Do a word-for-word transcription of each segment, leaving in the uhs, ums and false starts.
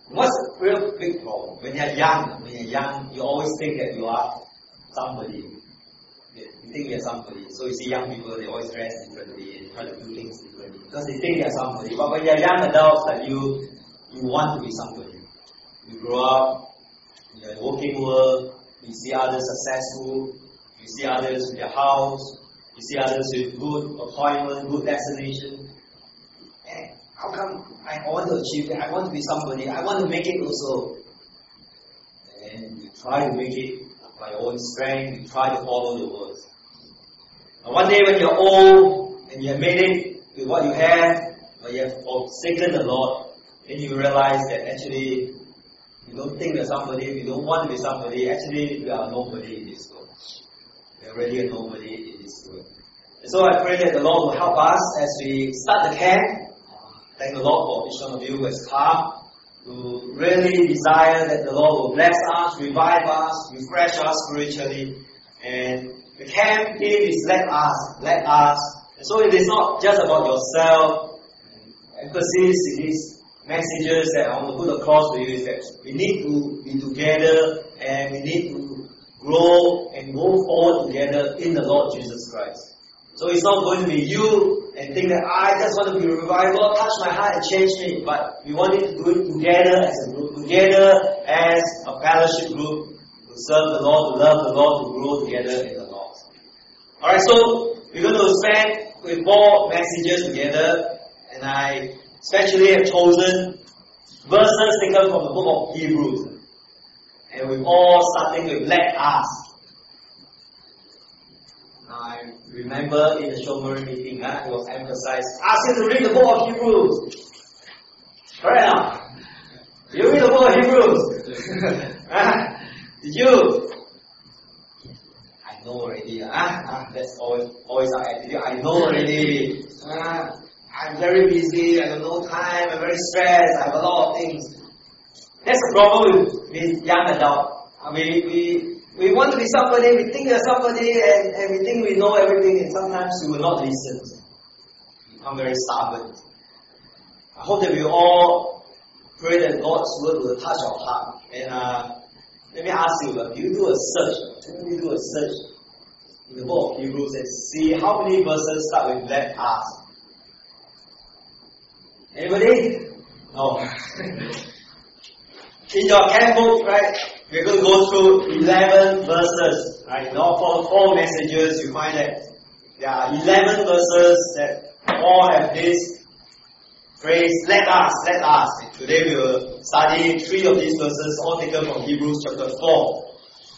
What's a real big problem? When you're young, when you're young, you always think that you are somebody. You think you're somebody. So you see young people, they always dress differently and try to do things differently because they think they're somebody. But when you're young adults like you, you want to be somebody. You grow up, you're in the working world, you see others successful, you see others with their house, you see others with good appointment, good destination. And how come I want to achieve it? I want to be somebody. I want to make it also. And you try to make it by your own strength. You try to follow the words. And one day when you're old and you have made it with what you have, but you have forsaken the Lord, then you realize that actually you don't think you're somebody, you don't want to be somebody. Actually, you are nobody in this world. You're really a nobody in this world. And so I pray that the Lord will help us as we start the camp. Thank the Lord for each one of you who has come to really desire that the Lord will bless us, revive us, refresh us spiritually. And the camp theme is let us, let us. And so it is not just about yourself. Emphasis in these messages that I want to put across to you is that we need to be together and we need to grow and move forward together in the Lord Jesus Christ. So it's not going to be you and think that I just want to be a revival, touch my heart and change me. But we want it to do it together as a group, together as a fellowship group to serve the Lord, to love the Lord, to grow together in the Lord. Alright, so we're going to spend with four messages together, and I especially have chosen verses taken from the book of Hebrews. And we're all starting with let us. I remember in the Shomeri meeting, huh, it was emphasized, ask you to read the book of Hebrews. Correct now? You read the book of Hebrews. Did you? I know already. Huh? Ah, that's always, always our attitude. I know already. Ah, I'm very busy. I have no time. I'm very stressed. I have a lot of things. That's the problem with, with young adults. I mean, we we want to be somebody. We think we're somebody, and, and we think we know everything. And sometimes we will not listen. We become very stubborn. I hope that we all pray that God's word will touch our heart. And uh, let me ask you: uh, do you do a search? Let me do a search in the book of Hebrews and see how many verses start with "let us." Anybody? No. In your camp book, right, we're going to go through eleven verses, right? In all four, four messages, you find that there are eleven verses that all have this phrase, let us, let us. And today we will study three of these verses, all taken from Hebrews chapter four.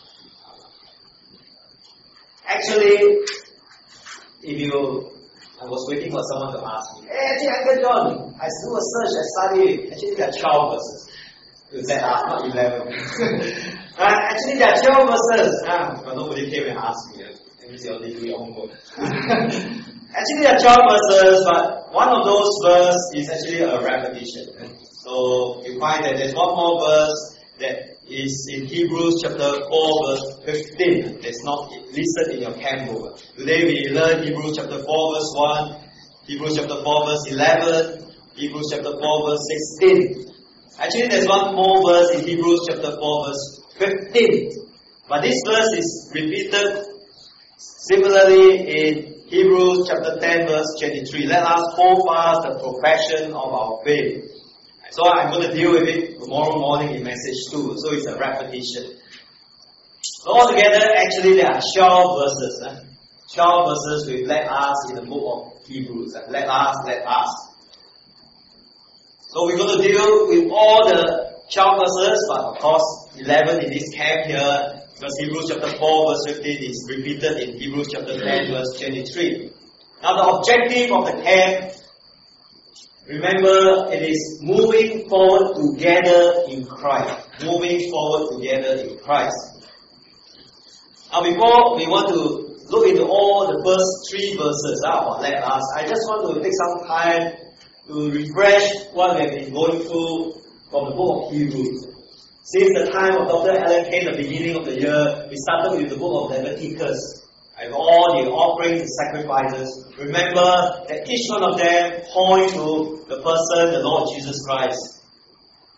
Actually, if you I was waiting for someone to ask me, hey, actually, Uncle John, I do a search, I study. Actually, there are twelve verses. You said, ah, not eleven. uh, actually, there are twelve verses. Ah, but nobody came and asked me. That means you only do your own work. Actually, there are twelve verses, but one of those verses is actually a repetition. So, you find that there's one more verse that is in Hebrews chapter four verse fifteen. That's not listed in your camp book. Today we learn Hebrews chapter four verse one, Hebrews chapter four verse eleven, Hebrews chapter four verse sixteen. Actually there's one more verse in Hebrews chapter four verse fifteen. But this verse is repeated similarly in Hebrews chapter ten verse twenty-three. Let us hold fast the profession of our faith. So I'm going to deal with it tomorrow morning in message two. So it's a repetition. So altogether, actually there are twelve verses. Eh? twelve verses with let us in the book of Hebrews. Eh? Let us, let us. So we're going to deal with all the twelve verses, but of course eleven in this camp here, because Hebrews chapter four verse fifteen is repeated in Hebrews chapter ten verse twenty-three. Now the objective of the camp, remember, it is moving forward together in Christ. Moving forward together in Christ. Now before we want to look into all the first three verses uh, about let us, I just want to take some time to refresh what we have been going through from the book of Hebrews. Since the time of Doctor Alan Kay, the beginning of the year, we started with the book of Leviticus. And all the offerings and sacrifices. Remember that each one of them point to the person, the Lord Jesus Christ.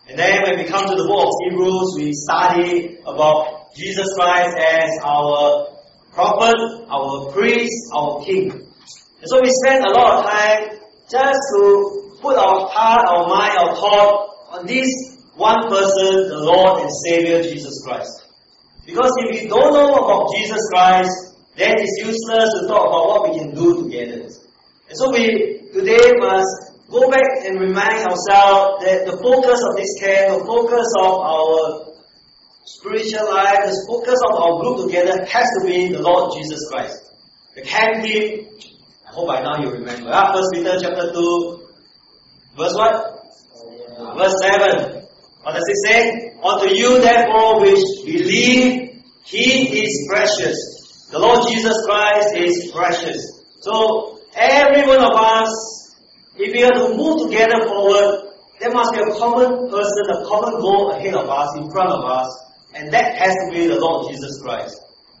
And then when we come to the book of Hebrews, we study about Jesus Christ as our prophet, our priest, our king. And so we spend a lot of time just to put our heart, our mind, our thought on this one person, the Lord and Savior Jesus Christ. Because if we don't know about Jesus Christ, then it's useless to talk about what we can do together. And so we today must go back and remind ourselves that the focus of this camp, the focus of our spiritual life, the focus of our group together has to be the Lord Jesus Christ. The camp team, I hope by now you remember. Ah, First Peter chapter two, verse what? Uh, verse seven. What does it say? Unto you therefore which believe, He is precious. The Lord Jesus Christ is precious. So every one of us, if we are to move together forward, there must be a common person, a common goal ahead of us, in front of us, and that has to be the Lord Jesus Christ.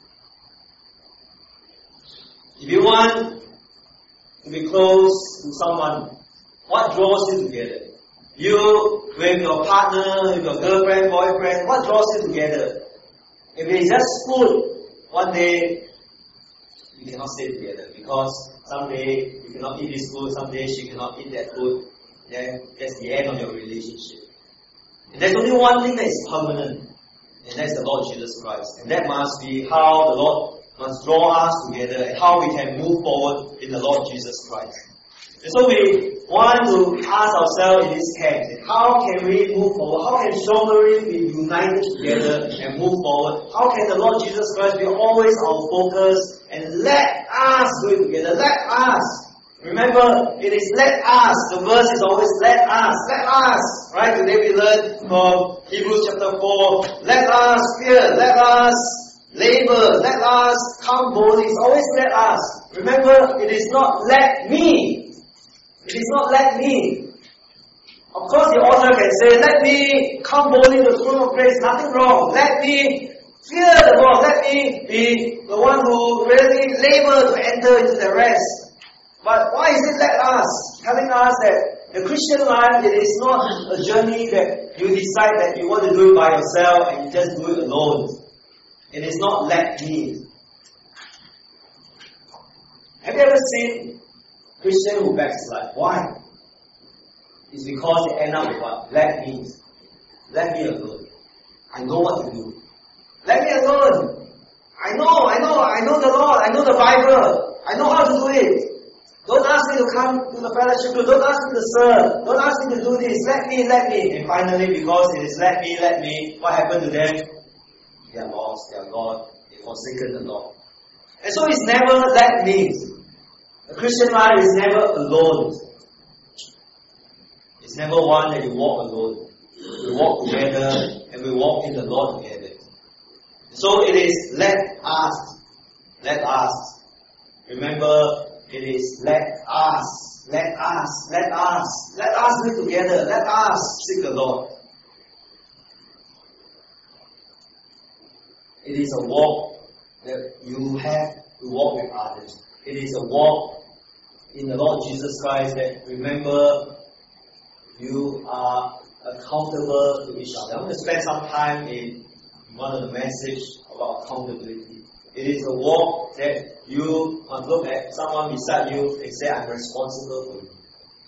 If you want to be close to someone, what draws you together? You with your partner, with your girlfriend, boyfriend, what draws you together? If it's just food, one day you cannot stay together because someday you cannot eat this food, someday she cannot eat that food. Then that's the end of your relationship. And there's only one thing that is permanent, and that's the Lord Jesus Christ. And that must be how the Lord must draw us together and how we can move forward in the Lord Jesus Christ. And so we want to ask ourselves in this camp, how can we move forward? How can Shomeri be united together and move forward? How can the Lord Jesus Christ be always our focus? And let us do it together. Let us. Remember, it is let us. The verse is always let us. Let us. Right? Today we learned from Hebrews chapter four. Let us fear. Let us labor. Let us come boldly. It's always let us. Remember, it is not let me. It is not let me. Of course, the author can say, let me come boldly to the throne of grace. Nothing wrong. Let me fear the Lord. Let me be the one who really labor to enter into the rest. But why is it let us? Telling us that the Christian life, it is not a journey that you decide that you want to do it by yourself and you just do it alone. It is not let me. Have you ever seen Christian who backslide? Why? It's because they end up with what? Let me. Let me alone. I know what to do. Let me alone. I know, I know, I know the Lord. I know the Bible. I know how to do it. Don't ask me to come to the fellowship group. Don't ask me to serve. Don't ask me to do this. Let me, let me. And finally, because it is let me, let me, what happened to them? They are lost. They are gone. They forsaken the Lord. And so it's never let me. The Christian life is never alone. It's never one that you walk alone. We walk together and we walk in the Lord together. So it is let us. Let us. Remember, it is let us. Let us. Let us. Let us live together. Let us seek the Lord. It is a walk that you have to walk with others. It is a walk in the Lord Jesus Christ that, remember, you are accountable to each other. I'm going to spend some time in one of the messages about accountability. It is a walk that you must look at someone beside you and say, I'm responsible for you.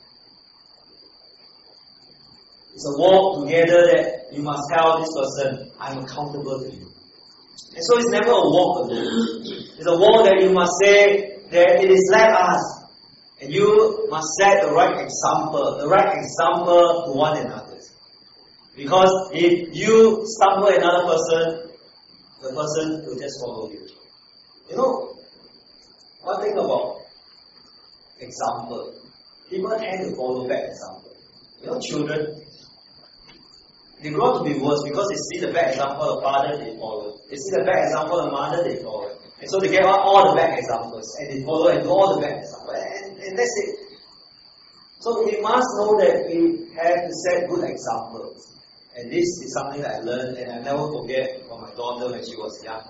It's a walk together that you must tell this person, I'm accountable to you. And so it's never a walk alone. It's a walk that you must say that it is let us. And you must set the right example, the right example to one another. Because if you stumble another person, the person will just follow you. You know, one thing about example, people tend to follow bad example. You know, children, they grow up to be worse because they see the bad example of father, they follow. They see the bad example of mother, they follow. And so they get all the bad examples and they follow and do all the bad examples. And, and that's it. So we must know that we have to set good examples. And this is something that I learned and I never forget from my daughter when she was young.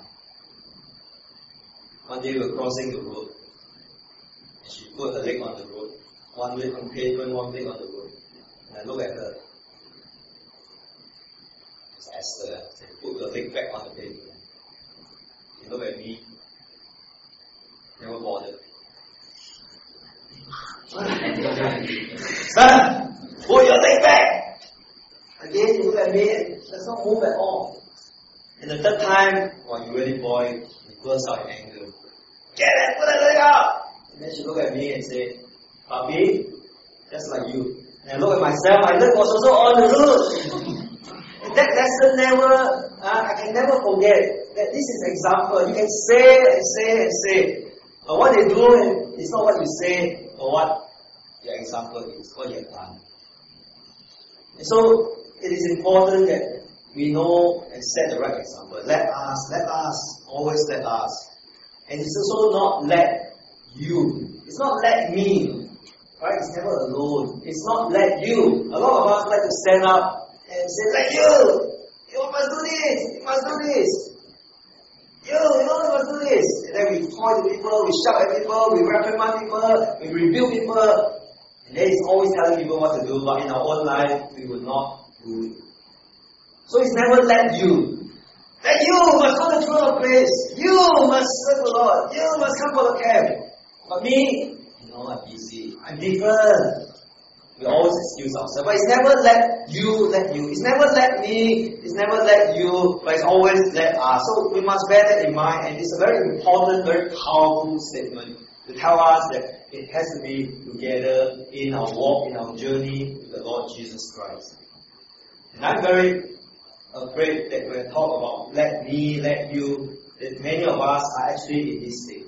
One day we were crossing the road. And she put her leg on the road. One leg on pavement, one leg on the road. And I look at her. Esther said, put the thing back on the table. You look at me, never bothered. Son, put your thing back! Again, you look at me, and does not move at all. And the third time, well, you really boy, you burst out in anger. Get it, put that thing out! And then she looked at me and said, Papi, just like you. And I look at myself, my leg was also on the roof. And that lesson never, uh, I can never forget that this is an example. You can say and say and say. But what they do is not what you say or what your example is, what you have done. And so it is important that we know and set the right example. Let us, let us, always let us. And it's also not let you. It's not let me. Right? It's never alone. It's not let you. A lot of us like to stand up and say, let you! You must do this! You must do this! You, you know you must do this! And then we point to people, we shout at people, we reprimand people, we rebuke people. And then it's always telling people what to do, but in our own life, we will not do it. So it's never let you. That you must go to the throne of grace. You must serve the Lord. You must come for the camp. But me, you know, I'm busy. I'm different. We always excuse ourselves. But it's never let you, let you. It's never let me. It's never let you. But it's always let us. So we must bear that in mind. And it's a very important, very powerful statement to tell us that it has to be together in our walk, in our journey with the Lord Jesus Christ. And I'm very afraid that when I talk about let me, let you, that many of us are actually in this state.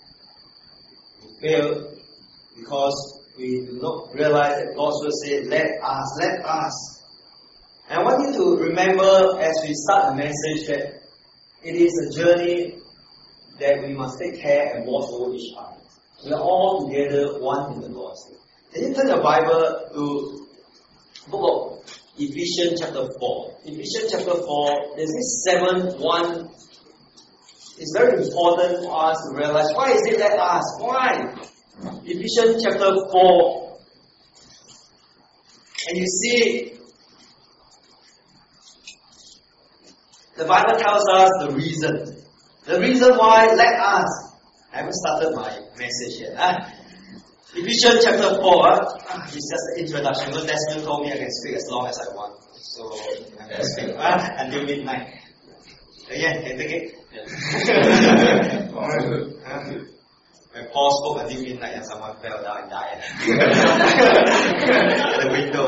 We fail because we do not realize that God's word says, let us, let us. And I want you to remember as we start the message that it is a journey that we must take care and watch over each other. We are all together, one in the Lord. Can you turn your Bible to the book of Ephesians chapter four. Ephesians chapter four, there's this seven one. It's very important for us to realize, why is it let us? Why? Ephesians chapter four. And you see, the Bible tells us the reason. The reason why let us. I haven't started my message yet. Huh? Ephesians chapter four, uh, it's just the introduction. Because Desmond told me I can speak as long as I want. So I'm going to speak uh, until midnight. Again, can you take it? Yeah. uh, when Paul spoke until midnight and someone fell down and died. The window.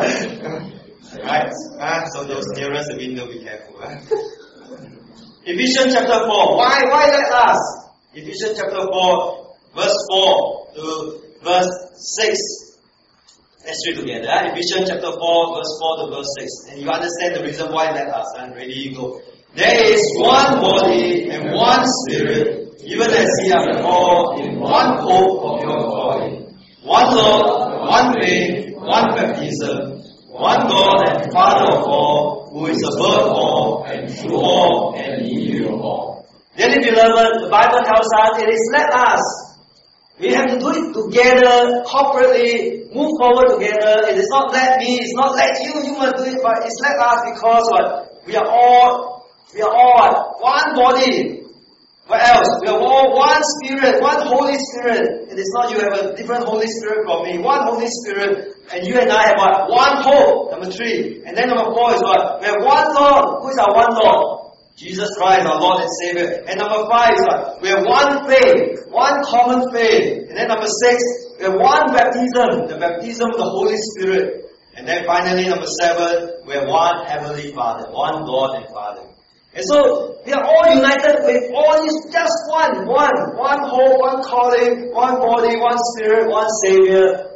Uh. Right? Uh, so those nearest the window, be careful. Uh. Ephesians chapter four. Why? Why let us? Ephesians chapter four, verse four to verse six. Let's read together. Eh? Ephesians chapter four, verse four to verse six. And you understand the reason why let us. And ready you go. There is one body and one spirit, even as ye are called in one hope of your calling. One Lord, one faith, one baptism, one God and Father of all, who is above all, and through all, and in you all. Dearly beloved, the Bible tells us it is let us. We have to do it together, corporately, move forward together. It is not let me, it's not let you, you must do it, but it's let us because what? We are all, we are all one body. What else? We are all one Spirit, one Holy Spirit. It is not you have a different Holy Spirit from me, one Holy Spirit, and you and I have what? One hope, number three. And then number four is what? We have one Lord. Who is our one Lord? Jesus Christ, our Lord and Savior. And number five is what? We have one faith, one common faith. And then number six, we have one baptism, the baptism of the Holy Spirit. And then finally, number seven, we have one Heavenly Father, one God and Father. And so, we are all united with all these, just one, one, one hope, one calling, one body, one Spirit, one Savior.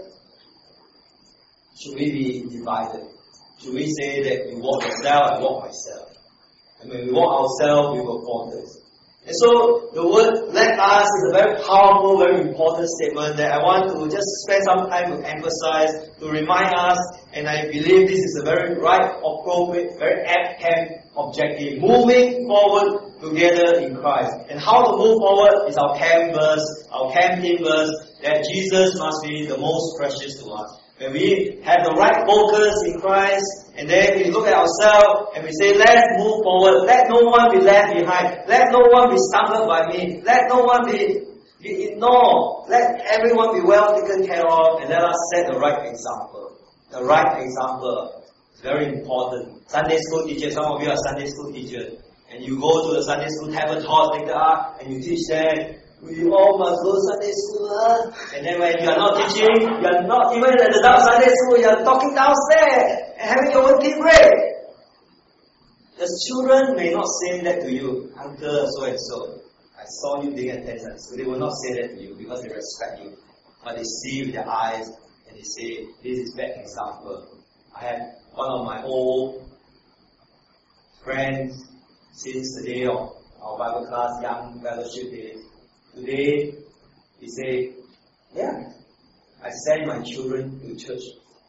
Should we be divided? Should we say that you walk yourself, I walk myself? And when we walk ourselves, we will fall this. And so, the word let us is a very powerful, very important statement that I want to just spend some time to emphasize, to remind us, and I believe this is a very right, appropriate, very apt camp objective. Moving forward together in Christ. And how to move forward is our camp verse, our camp theme verse, that Jesus must be the most precious to us. When we have the right focus in Christ, And then we look at ourselves and we say, let's move forward. Let no one be left behind. Let no one be stumbled by me. Let no one be, be ignored. Let everyone be well taken care of. And let us set the right example. The right example is very important. Sunday school teachers, some of you are Sunday school teachers. And you go to the Sunday school table talk later on, and you teach them, we all must go to Sunday school. Huh? And then when you are not teaching, you are not even at the adult Sunday school, you are talking downstairs and having your own tea break. The children may not say that to you, Uncle so and so. I saw you being at Sunday school. They will not say that to you because they respect you. But they see with their eyes and they say, this is bad example. I have one of my old friends since the day of our Bible class, young fellowship days. Today, he said, yeah, I send my children to church.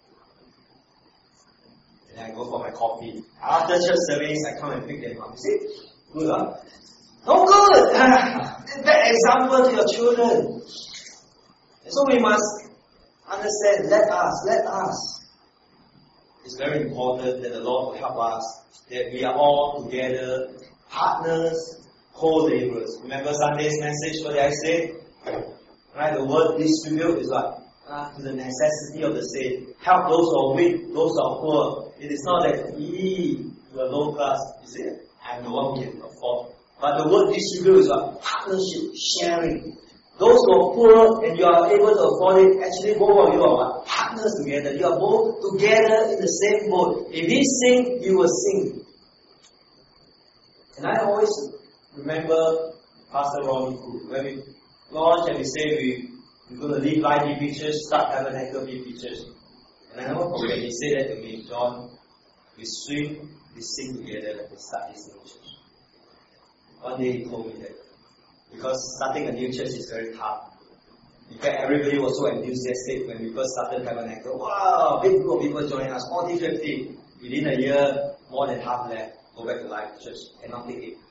And I go for my coffee. After church service, I come and pick them up. You see? Good, huh? No good! Bad example to your children. So we must understand, let us, let us. It's very important that the Lord will help us, that we are all together, partners, co-laborers. Remember Sunday's message, what did I say? Right, the word distribute is what? Uh, to the necessity of the saint. Help those who are weak, those who are poor. It is not that ye to a low class. You see, I'm the one who can afford. But the word distribute is what? Partnership, sharing. Those who are poor and you are able to afford it, actually both of you are what? Partners together. You are both together in the same boat. If he sing, you will sing. And I always remember Pastor Ronnie Koo, when we launch and we say we, we're going to leave Life B P Church, start Tabernacle B P Church. And I never forget, he said that to me, John, we swim, we sing together, and we start this new church. One day he told me that. Because starting a new church is very tough. In fact, everybody was so enthusiastic when we first started Tabernacle. Wow, big group of people joining us, forty, fifty. Within a year, more than half left, go back to Life Church, cannot take it.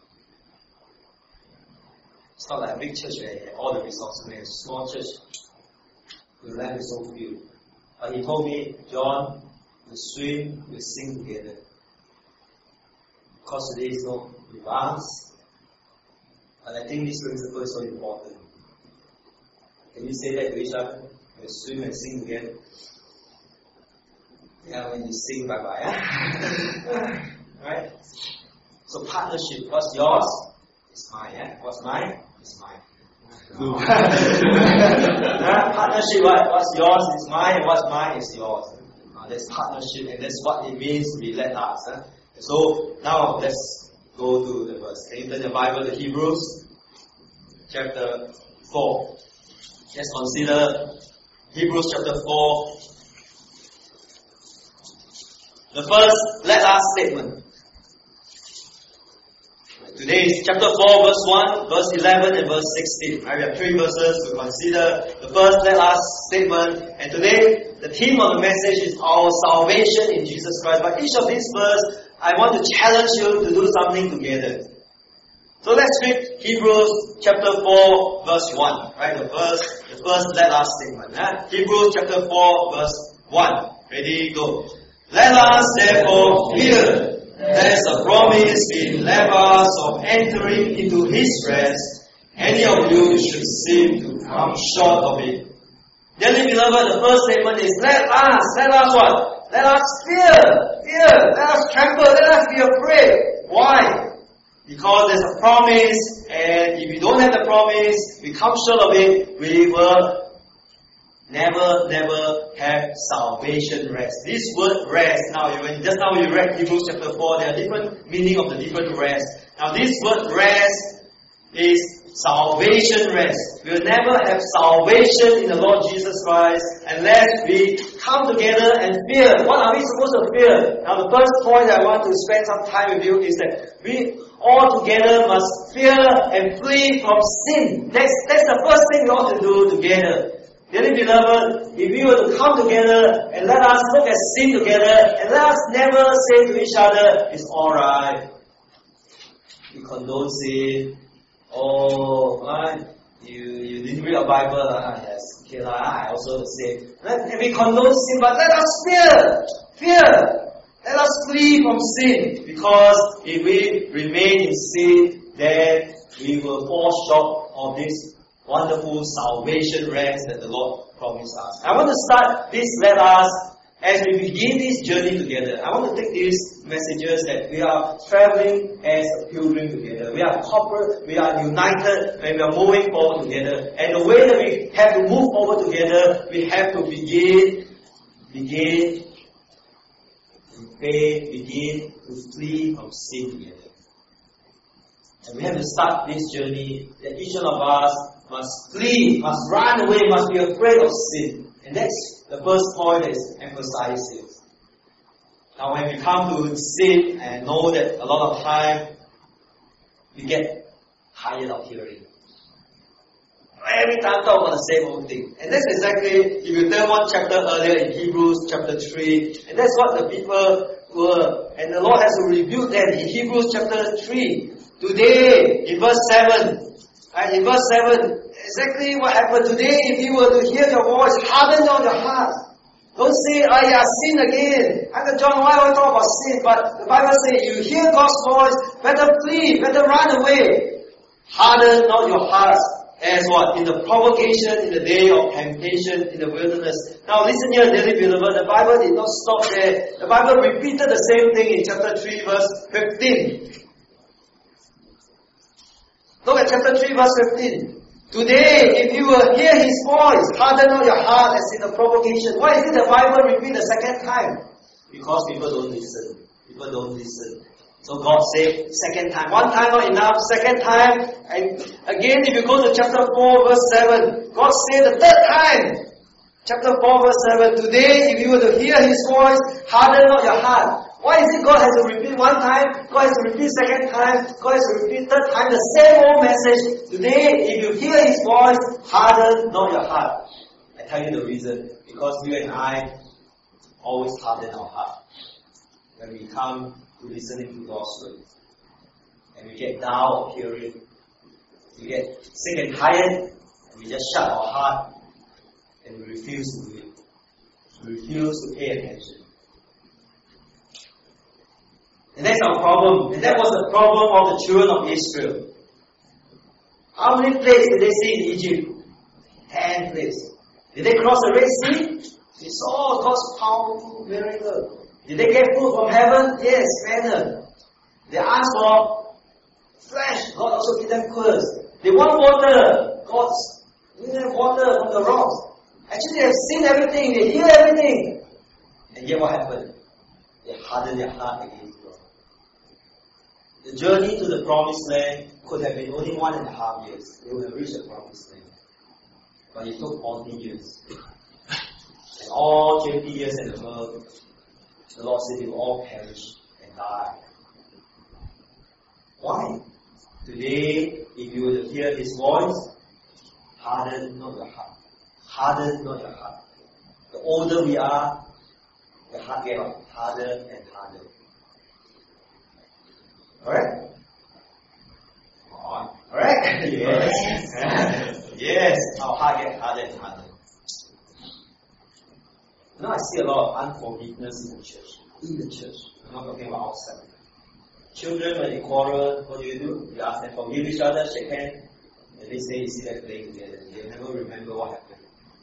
It's not like a big church where you have all the resources. When it's a small church, the land is so few. But he told me, John, we swim, we sing together. Because today is not with us. And I think this principle is so important. Can you say that to each other? We swim and sing together. Yeah, when you sing, bye bye. Huh? Right? So partnership, what's yours? It's mine. Yeah? What's mine? It's mine. No. Partnership, what? What's yours is mine, and what's mine is yours. Uh, that's partnership, and that's what it means to be let us. Huh? So now let's go to the verse. Can you turn your Bible to Hebrews chapter four? Let's consider Hebrews chapter four. The first let us statement. Today is chapter four, verse one, verse eleven, and verse sixteen. Right, we have three verses to consider. The first let us statement. And today, the theme of the message is our salvation in Jesus Christ. But each of these verses, I want to challenge you to do something together. So let's read Hebrews chapter four, verse one. Right, the first, the first let us statement. Huh? Hebrews chapter four, verse one. Ready, go. Let us therefore fear. There is a promise in us of entering into His rest. Any of you should seem to come short of it. Dearly beloved, the first statement is, let us, let us what? Let us fear, fear, let us tremble, let us be afraid. Why? Because there's a promise, and if we don't have the promise, we come short of it, we will never, never have salvation rest. This word rest, now, when just now you read Hebrews chapter four, there are different meaning of the different rest. Now this word rest is salvation rest. We will never have salvation in the Lord Jesus Christ unless we come together and fear. What are we supposed to fear? Now the first point I want to spend some time with you is that we all together must fear and flee from sin. That's, that's the first thing we ought to do together. Dearly beloved, if we were to come together and let us look at sin together and let us never say to each other, it's alright, we condone sin, oh, right, you, you didn't read a Bible, ah, yes, okay, lah, I also say, let, we condone sin, but let us fear, fear. Let us flee from sin, because if we remain in sin, then we will fall short of this wonderful salvation rest that the Lord promised us. I want to start this, let us, as we begin this journey together, I want to take these messages that we are traveling as a pilgrim together. We are corporate, we are united, and we are moving forward together. And the way that we have to move forward together, we have to begin, begin, in faith, begin to flee from sin together. And we have to start this journey that each one of us must flee, must run away, must be afraid of sin. And that's the first point that is emphasized here. Now when we come to sin, and know that a lot of time we get tired of hearing. Every time talk about the same old thing. And that's exactly, if you turn one chapter earlier in Hebrews chapter three, and that's what the people were. And the Lord has to rebuke them in Hebrews chapter three. Today, in verse seven, and in verse seven, exactly what happened today. If you were to hear your voice, harden not your heart. Don't say, "I have sinned again." Uncle John, why do I talk about sin? But the Bible says, you hear God's voice, better flee, better run away. Harden not your hearts, as what? In the provocation, in the day of temptation, in the wilderness. Now listen here, dearly beloved, the Bible did not stop there. The Bible repeated the same thing in chapter three, verse fifteen. Look at chapter three, verse fifteen. Today, if you will hear His voice, harden not your heart as in the provocation. Why is it the Bible repeat the second time? Because people don't listen. People don't listen. So God said, second time. One time not enough, second time. And again, if you go to chapter four, verse seven, God said the third time. Chapter four, verse seven, today, if you were to hear His voice, harden not your heart. Why is it God has to repeat one time, God has to repeat second time, God has to repeat third time, the same old message? Today, if you hear His voice, harden not your heart. I tell you the reason. Because you and I always harden our heart when we come to listening to God's word. And we get dull of hearing. We get sick and tired, and we just shut our heart, and we refuse to do it. We refuse to pay attention. And that's our problem. And that was the problem of the children of Israel. How many plagues did they see in Egypt? Ten plagues. Did they cross the Red Sea? They saw God's powerful miracle. Did they get food from heaven? Yes, manna. They asked for flesh. God also gave them quails. They want water. God gave them water from the rocks. Actually, they have seen everything. They hear everything. And yet what happened? They hardened their heart against God. The journey to the promised land could have been only one and a half years. They would have reached the promised land. But it took forty years. And all twenty years and above, the Lord said they will all perish and die. Why? Today, if you were to hear His voice, harden not your heart. Harden not your heart. The older we are, the heart gets harder and harder. Alright? Alright? Yes. Yes, our heart gets harder and harder. Now I see a lot of unforgiveness in the church. In the church. I'm not talking about outside. Children, when they quarrel, what do you do? You ask them to forgive each other, shake hands, and they say, you see them playing together. They never remember what happened.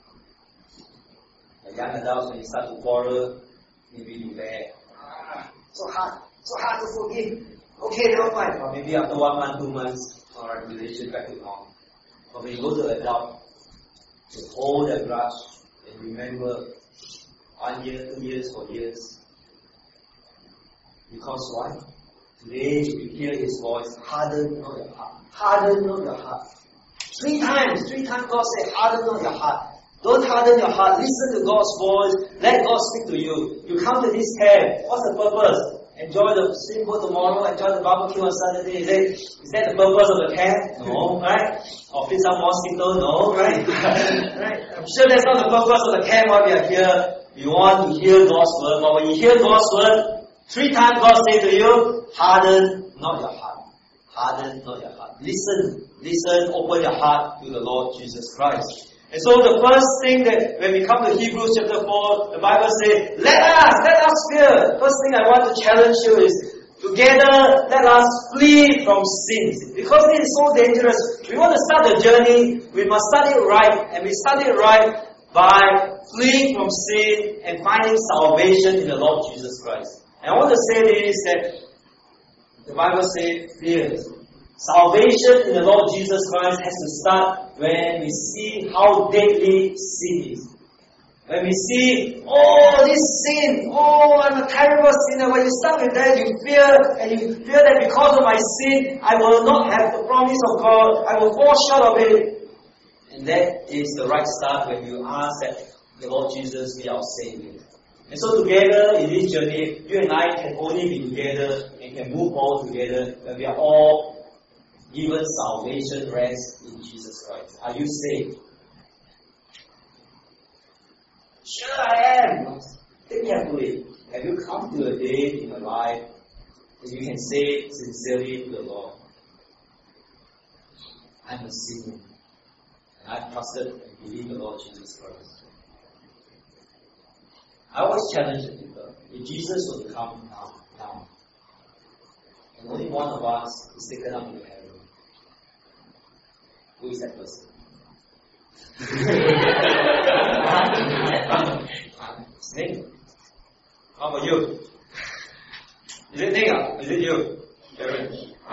The young adults, when you start to quarrel, maybe you bad. Ah, so hard, so hard to forgive. Okay, never mind. Or maybe after one month, two months, alright, relationship back to normal. But when you go to the adult, to hold that grudge and remember one year, two years, four years. Because why? Today, if you hear His voice, harden not your heart. Harden not your heart. Three times, three times God said, harden not your heart. Don't harden your heart. Listen to God's voice. Let God speak to you. You come to this camp. What's the purpose? Enjoy the steamboat tomorrow. Enjoy the barbecue on Saturday. Is that, is that the purpose of the camp? No, right? Or feed some mosquito? No, right? Right? I'm sure that's not the purpose of the camp while we are here. You want to hear God's word. But when you hear God's word, three times God says to you, harden not your heart. Harden not your heart. Listen. Listen. Open your heart to the Lord Jesus Christ. And so the first thing that when we come to Hebrews chapter four, the Bible says, let us, let us fear. First thing I want to challenge you is, together let us flee from sins. Because it is so dangerous. We want to start the journey, we must start it right. And we start it right by fleeing from sin and finding salvation in the Lord Jesus Christ. And I want to say this, that the Bible says, fear. Salvation in the Lord Jesus Christ has to start when we see how deadly sin is. When we see, oh, this sin, oh, I'm a terrible sinner. When you start with that, you fear, and you fear that because of my sin, I will not have the promise of God. I will fall short of it. And that is the right start when you ask that the Lord Jesus be our Savior. And so together in this journey, you and I can only be together and can move on together when we are all given salvation rest in Jesus Christ. Are you saved? Sure I am. Think carefully. Have you come to a day in your life that you can say sincerely to the Lord, I'm a sinner, and I've trusted and believed the Lord Jesus Christ? I always challenge the people, if Jesus will come now, now, and only one of us is taken up to heaven, who is that person? It's Nick. How about you? Is it Nick? Is it you? Karen?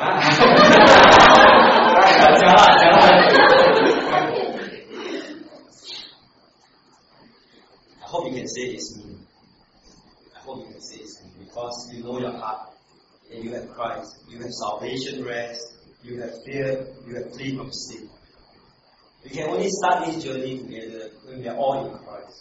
I hope you can say it's me. I hope you can say it's me because you know your heart and you have Christ. You have salvation rest. You have fear. You have flee from sin. We can only start this journey together when we are all in Christ.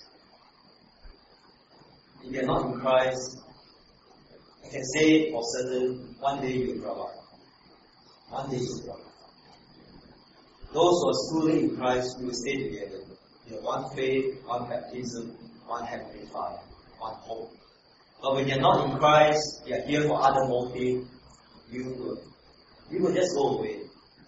If you are not in Christ, I can say for certain, one day you will drop out. One day you will drop out. Those who are schooling in Christ, we will stay together. We have one faith, one baptism, one heavenly Father, one hope. But when you are not in Christ, you are here for other motive, you will, you will just go away.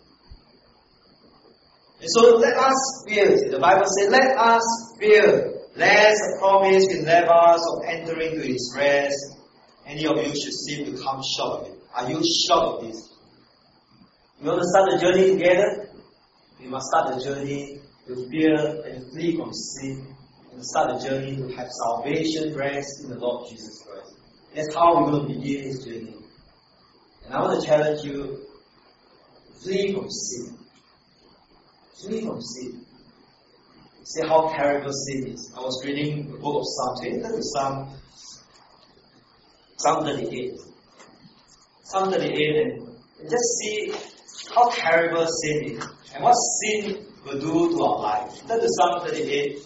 And so let us fear. The Bible says, let us fear, lest the promise will never us of entering to His rest. Any of you should seem to come short of it. Are you short of this? You want to start the journey together? We must start the journey to fear and flee from sin, and start the journey to have salvation rest in the Lord Jesus Christ. That's how we're going to begin this journey. And I want to challenge you, flee from sin. Flee from sin. See how terrible sin is. I was reading the book of Psalms. Can you turn to Psalm, Psalm thirty-eight? Psalm thirty-eight, and just see how terrible sin is and what sin will do to our life. Turn to Psalm thirty-eight.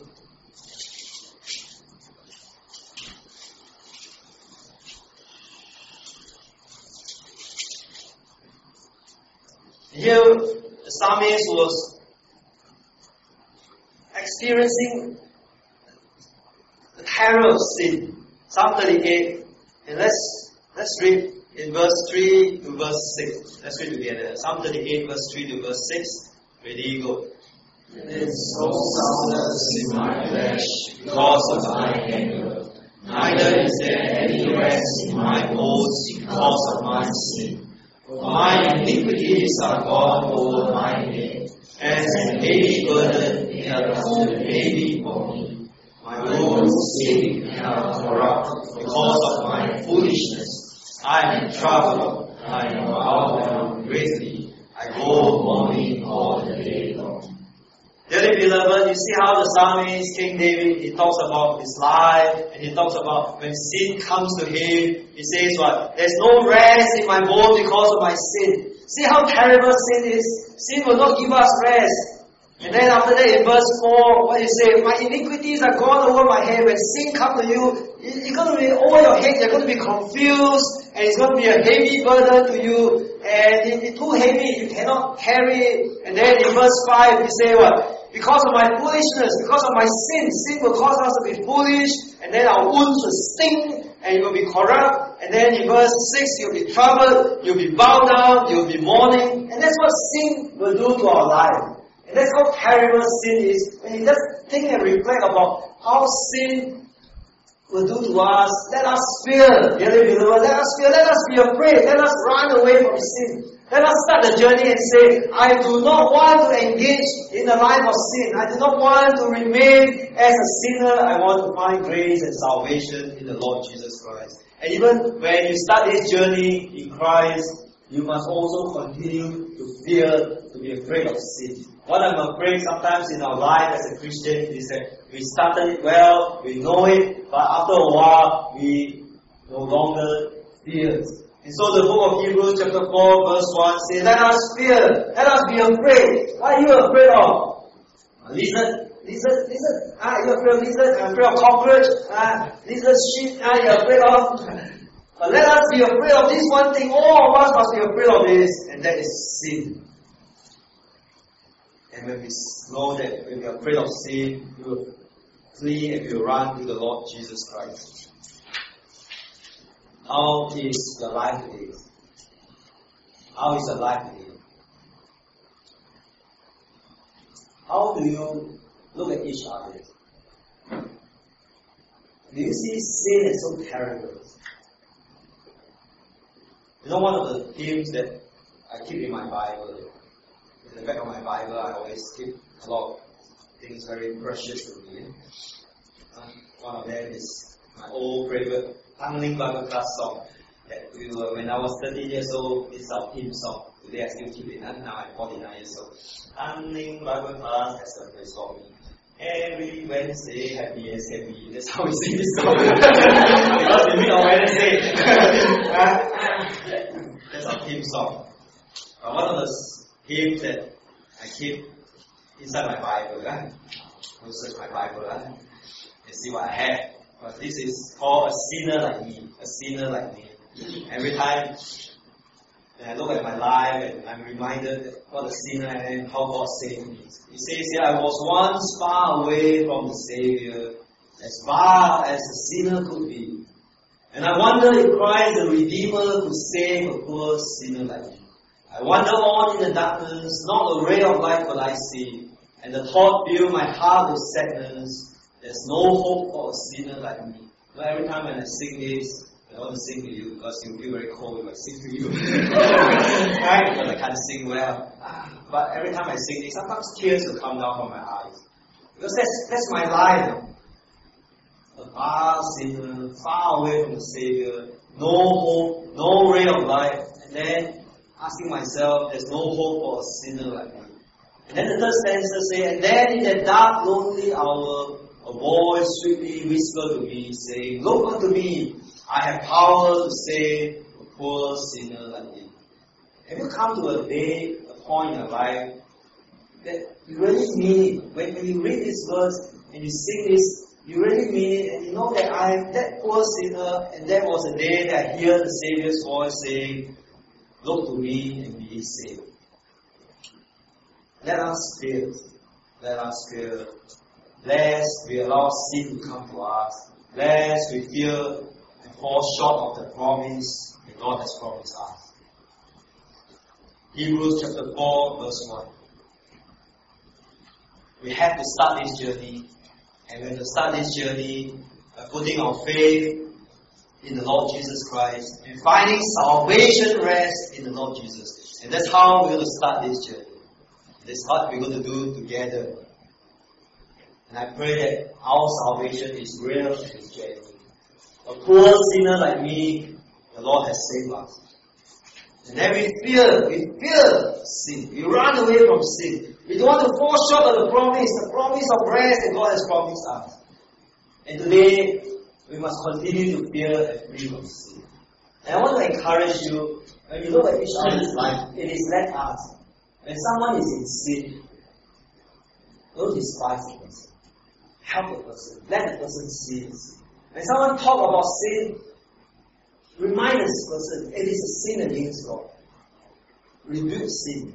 Here, the psalmist was experiencing the terror of sin. Psalm thirty-eight, and let's let's read in verse three to verse six. Let's read together. Psalm thirty-eight, verse three to verse six. Ready, go. It is so soundless in my flesh because of my anger. Neither is there any rest in my bones because of my sin. For my iniquities are gone over my head, as an heavy burden they are too heavy for me. My bones sink and are corrupt because of my foolishness. I am in trouble, I am overwhelmed greatly. I go mourning all the day long. Dearly beloved, you see how the psalmist, King David, he talks about his life, and he talks about when sin comes to him, he says what? There's no rest in my bones because of my sin. See how terrible sin is? Sin will not give us rest. And then after that in verse four, what you say? My iniquities are gone over my head. When sin comes to you, it's going to be over your head. You're going to be confused, and it's going to be a heavy burden to you. And it's too heavy, you cannot carry it. And then in verse five, you say what? Because of my foolishness, because of my sin, sin will cause us to be foolish, and then our wounds will sting, and you will be corrupt. And then in verse six, you'll be troubled, you'll be bowed down, you'll be mourning. And that's what sin will do to our life. And that's how terrible sin is. When you just think and reflect about how sin will do to us, let us fear, dearly beloved, let us fear, let us be afraid, let us run away from sin. Let us start the journey and say, I do not want to engage in the life of sin. I do not want to remain as a sinner. I want to find grace and salvation in the Lord Jesus Christ. And even when you start this journey in Christ, you must also continue to fear, to be afraid of sin. What I'm afraid sometimes in our life as a Christian is that we started it well, we know it, but after a while, we no longer fear. And so the book of Hebrews chapter four verse one says, let us fear, let us be afraid. What are you afraid of? Lizard, lizard, lizard. Ah, you're afraid of lizard? I'm afraid of cockroach. Ah, lizard, sheep. Ah, you're afraid of. But let us be afraid of this one thing. All of us must be afraid of this, and that is sin. And when we know that when we are afraid of sin, we will flee and we will run to the Lord Jesus Christ. How is your life today? How is your life today? How do you look at each other? Do you see sin as so terrible? You know, one of the themes that I keep in my Bible, in the back of my Bible, I always keep a lot of things very precious to me. One of them is my old favorite Tanglin Bible class song that we were, when I was thirteen years old, it's our theme song. Today I still keep it, and now I'm forty-nine years old. Tanglin Bible class has a place for me. Every Wednesday, happy as happy. That's how we sing this song. Because we meet on Wednesday. That's our theme song. Uh, one of the hymns that I keep inside my Bible. Uh, I'll search my Bible uh, and see what I have. But this is called a sinner like me. A sinner like me. Every time when I look at my life and I'm reminded that what a sinner I am, how God saved me. He says here, I was once far away from the Savior, as far as a sinner could be. And I wonder if Christ the Redeemer could save a poor sinner like me. I wander on in the darkness, not a ray of light will I see. And the thought filled my heart with sadness. There's no hope for a sinner like me. So every time when I sing this, I don't want to sing to you because you feel very cold if I sing to you. Right? Because I can't sing well. But every time I sing this, sometimes tears will come down from my eyes. Because that's, that's my life. A far sinner, far away from the Savior, no hope, no ray of light. And then asking myself, there's no hope for a sinner like me. And then the third stanza says, and then in that dark, lonely hour, a voice sweetly whispered to me, saying, look unto me, I have power to save a poor sinner like you. Have you come to a day, a point in your life, that you really mean it? When, when you read this verse and you sing this, you really mean it, and you know that I am that poor sinner, and that was the day that I hear the Savior's voice saying, look to me and be saved. Let us fear. Let us fear. Lest we allow sin to come to us. Lest we fear and fall short of the promise that God has promised us. Hebrews chapter four verse one. We have to start this journey. And we have to start this journey by putting our faith in the Lord Jesus Christ and finding salvation rest in the Lord Jesus. And that's how we're going to start this journey. That's what we're going to do together. And I pray that our salvation is real and is genuine. A poor sinner like me, the Lord has saved us. And then we fear, we fear sin. We run away from sin. We don't want to fall short of the promise, the promise of rest that God has promised us. And today, we must continue to fear and flee from sin. And I want to encourage you, when you look at each other's life, it is let us. When someone is in sin, don't despise the person. Help the person. Let the person see it. When someone talk about sin, remind this person, it is a sin against God. Rebuke sin.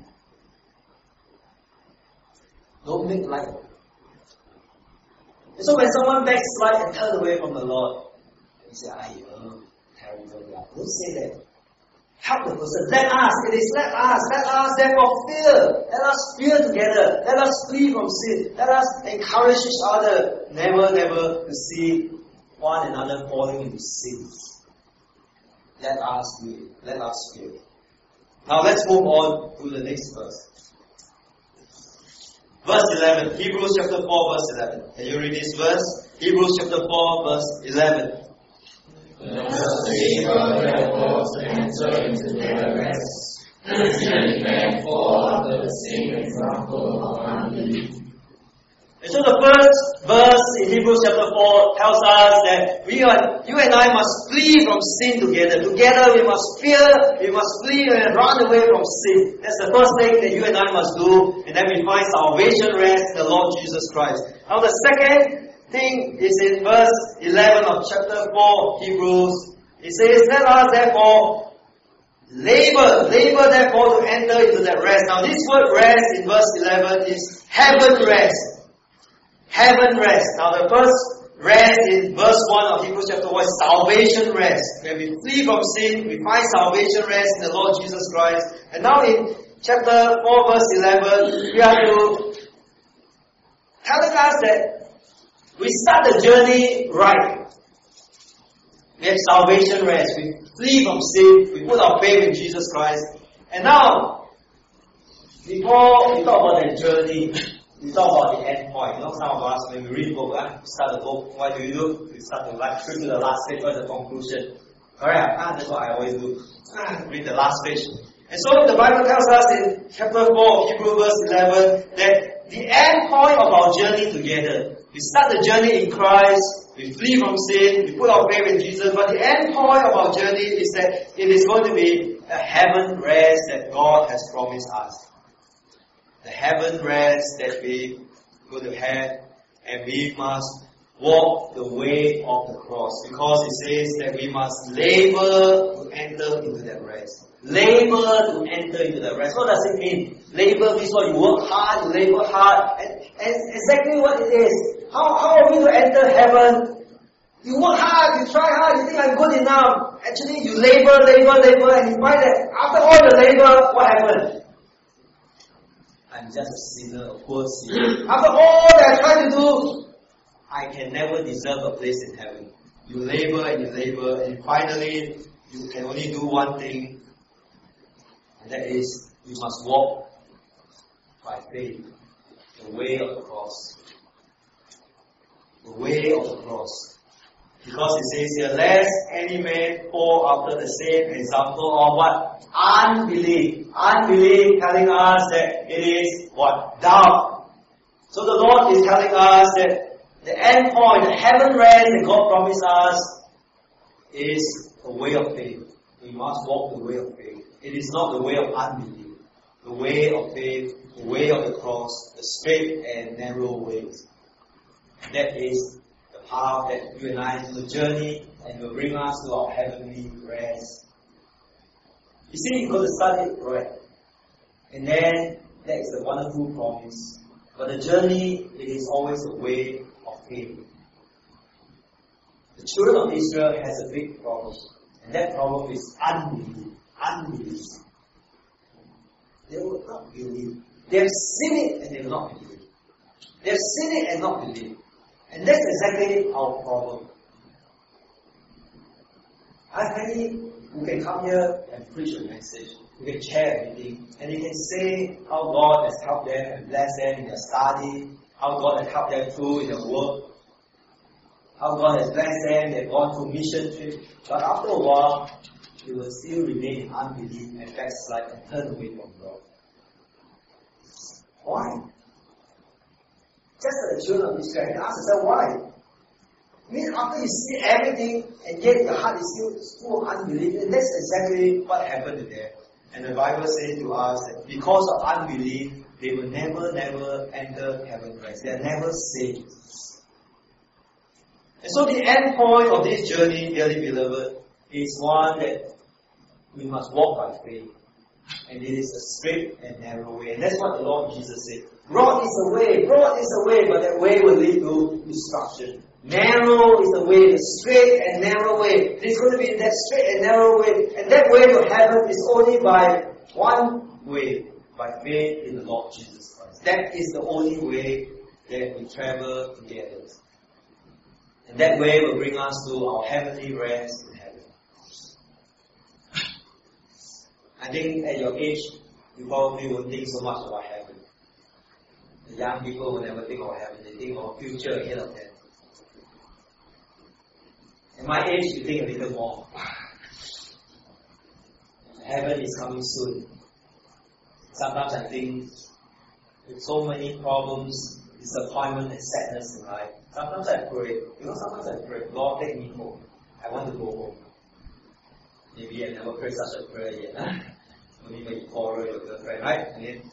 Don't make light of it. And so when someone backslide and turn away from the Lord, you say, ah, you're terrible. Don't say that. help the person. Let us, it is let us, let us therefore fear. Let us fear together. Let us flee from sin. Let us encourage each other. Never, never to see one another falling into sins. Let us do it. Let us fear. Now let's move on to the next verse. Verse eleven. Hebrews chapter four, verse eleven. Can you read this verse? Hebrews chapter four, verse eleven. Let us labor therefore to enter into their rest. As many men fall after the same example of unbelief. And so the first verse in Hebrews chapter four tells us that we are, you and I must flee from sin together. Together we must fear, we must flee and run away from sin. That's the first thing that you and I must do. And then we find salvation rest in the Lord Jesus Christ. Now the second thing is in verse eleven of chapter four, Hebrews. It says, let us therefore labor, labor therefore to enter into that rest. Now this word rest in verse eleven is heaven rest. Heaven rest. Now the first rest in verse one of Hebrews chapter one is salvation rest. When we flee from sin, we find salvation rest in the Lord Jesus Christ. And now in chapter four verse eleven, we are to telling us that we start the journey right. We have salvation rest. We flee from sin. We put our faith in Jesus Christ. And now, before we talk about that journey, we talk about the end point. You know, some of us, when we read book, uh, we start the book, what do you do? We start to like through to the last page, what's the conclusion? Correct? Ah, that's what I always do. Ah, read the last page. And so the Bible tells us in chapter four of Hebrews verse eleven that the end point of our journey together, we start the journey in Christ, we flee from sin, we put our faith in Jesus, but the end point of our journey is that it is going to be a heaven rest that God has promised us. The heaven rest that we going to have, and we must walk the way of the cross, because it says that we must labor to enter into that rest. Labor to enter into that rest. What does it mean? Labor means what? You work hard, you labor hard, and, and exactly what it is. How, how are we to enter heaven? You work hard, you try hard, you think I'm good enough. Actually, you labor, labor, labor, and you find that after all the labor, what happened? I'm just a sinner, a poor sinner. After all that I try to do, I can never deserve a place in heaven. You labor and you labor, and finally, you can only do one thing, and that is, you must walk by faith, the way of the cross. The way of the cross. Because it says here, lest any man fall after the same example of what? Unbelief. Unbelief telling us that it is what? Doubt. So the Lord is telling us that the end point, the heaven rest that God promised us is the way of faith. We must walk the way of faith. It is not the way of unbelief. The way of faith, the way of the cross, the straight and narrow ways. That is the path that you and I do the journey and will bring us to our heavenly rest. You see, you've got to start it right. And then that is the wonderful promise. But the journey, it is always a way of faith. The children of Israel has a big problem. And that problem is unbelief. Unbelief. They will not believe. They have seen it and they will not believe. They have seen it and not believe. And that's exactly our problem. I have many who can come here and preach a message, who can share everything, and they can say how God has helped them and blessed them in their study, how God has helped them through in their work, how God has blessed them, they've gone through mission trips, but after a while, they will still remain in unbelief and backslide and turn away from God. Why? Just as the children of Israel, and ask yourself why. I mean, after you see everything, and yet your heart is still full of unbelief, and that's exactly what happened to them. And the Bible says to us that because of unbelief, they will never, never enter heaven rest. They are never saved. And so the end point of this journey, dearly beloved, is one that we must walk by faith. And it is a straight and narrow way. And that's what the Lord Jesus said. Broad is the way, broad is the way, but that way will lead to destruction. Narrow is the way, the straight and narrow way. It is going to be that straight and narrow way. And that way to heaven is only by one way, by faith in the Lord Jesus Christ. That is the only way that we travel together. And that way will bring us to our heavenly rest in heaven. I think at your age, you probably won't think so much about heaven. The young people will never think of heaven. They think of future ahead of them. At my age, you think a little more. Heaven is coming soon. Sometimes I think with so many problems, disappointment and sadness in life, sometimes I pray, you know, sometimes I pray, Lord, take me home. I want to go home. Maybe I never prayed such a prayer yet. Huh? Only when you quarrel your girlfriend, right? I mean,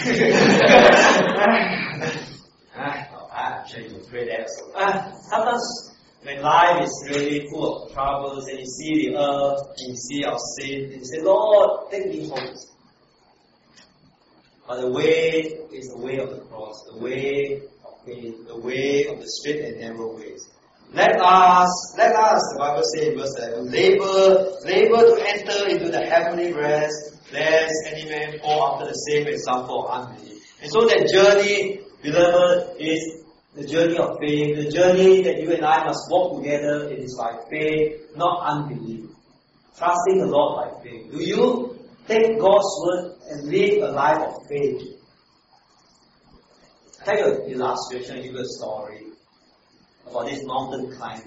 I'm trying to pray that also. Uh, sometimes when life is really full of troubles and you see the earth and you see our sin and you say, Lord, take me home. But the way is the way of the cross, the way of faith, the way of the straight and narrow ways. Let us, let us, the Bible says in verse seven, labor, labor to enter into the heavenly rest, lest any man fall after the same example of unbelief. And so that journey, beloved, is the journey of faith, the journey that you and I must walk together. It is by faith, not unbelief. Trusting the Lord by faith. Do you take God's word and live a life of faith? I'll tell you an illustration, I'll give you a story about this mountain climber.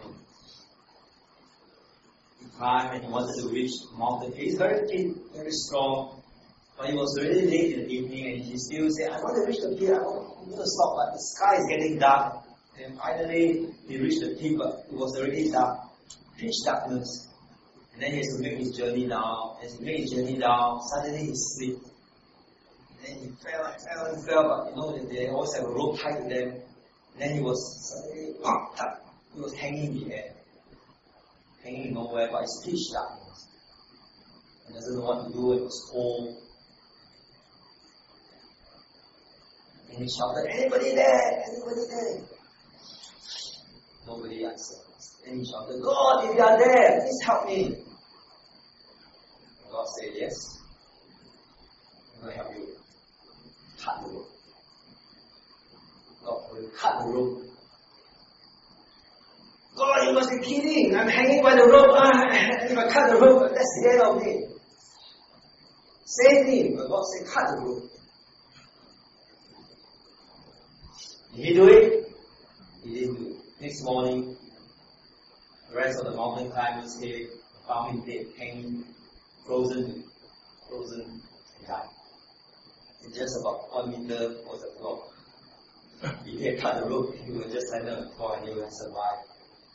He climbed and he wanted to reach the mountain. He's very fit, very strong. But it was really late in the evening and he still said, I want to reach the peak, I want to stop, but the sky is getting dark. And finally, he reached the peak, but it was already dark. Pitch darkness. And then he has to make his journey down. As he made his journey down, suddenly he slipped. And then he fell and fell and fell, but you know, they always have a rope tied to them. And then he was suddenly, he was hanging in the air. Hanging nowhere, but it's pitch darkness. He doesn't know what to do, it was cold. And he shouted, anybody there? Anybody there? Nobody answered. And he shouted, God, if you are there, please help me. And God said, yes. I'm going to help you. Cut the rope. God will cut the rope. God, you must be kidding. I'm hanging by the rope. Ah, if I cut the rope, that's the end of me. Save me. But God said, cut the rope. Did he do it? He didn't do it. Next morning, the rest of the mountain climbers came, found him dead, hanging, frozen, frozen, and died. And just about one meter was the floor. If he had cut the rope, he would just land on the floor and he would have survived.